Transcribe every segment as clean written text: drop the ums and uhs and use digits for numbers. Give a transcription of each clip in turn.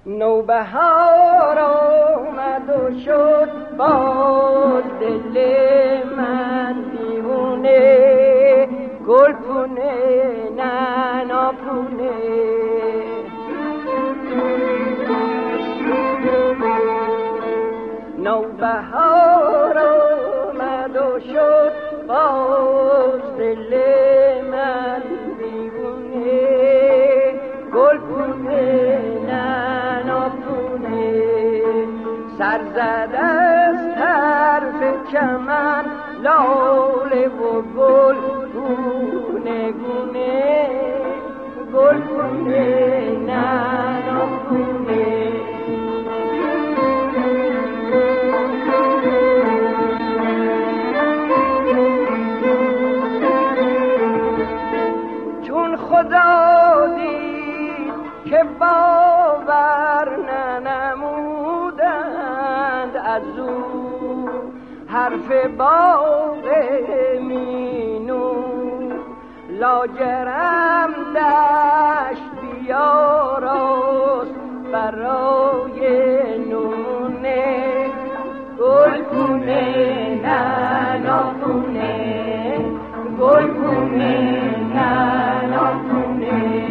نوبهار آمد و شد باز دل من دیوونه، گل پونه نعنا پونه. نوبهار آمد و شد باز دل من دیوونه، گل پونه نعنا پونه. سر زد از طرف چمن لاله و گل گونه گونه، گل گونه نعنا گونه. چون خدا دید که باور ننمودند از او حرف باغ مینو، لاجرم دشت بیاراست برای نونه، گل گونه نعنا گونه، گل گونه نعنا گونه.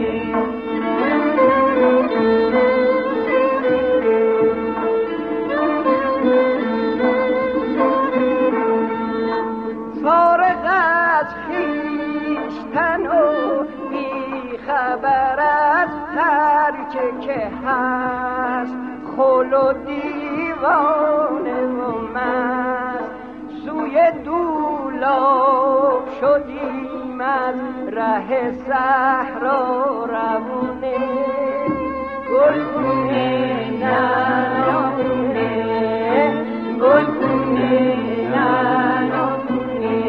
فارغ از خویشتن و بی خبر از هر چه که هست، خل و دیوانه و مست، سوی دولاب شدیم از ره صحرا روونه، گل گونه نعنا گونه، گل گونه نعنا گونه.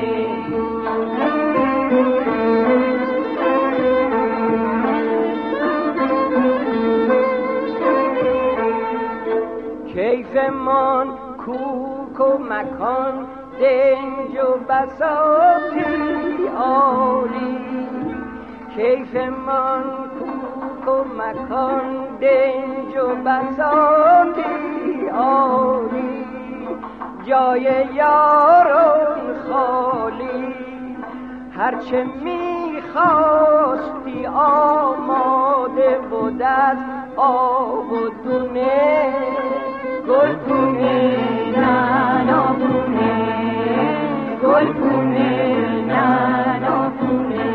کیفمان کوک و مکان دنج و بساطی عالی، کیفمان کوک و مکان دنج و بساطی عالی، جای یاران خالی، هرچه میخواستی آماده بود از آب و دونه، گل گونه نعنا گونه، گل گونه نعنا گونه.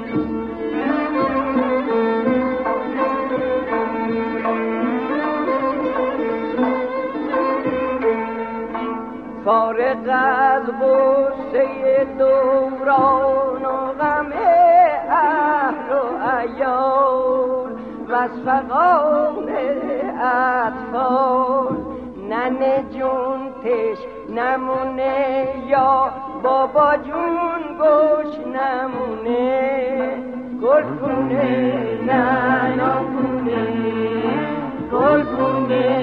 فارغ از غصه دوران و غم اهل و عیال و از فغان اطفال، ننه جون تش نمونه یا بابا جون گوش نمونه، گل گونه نعنا گونه، گل گونه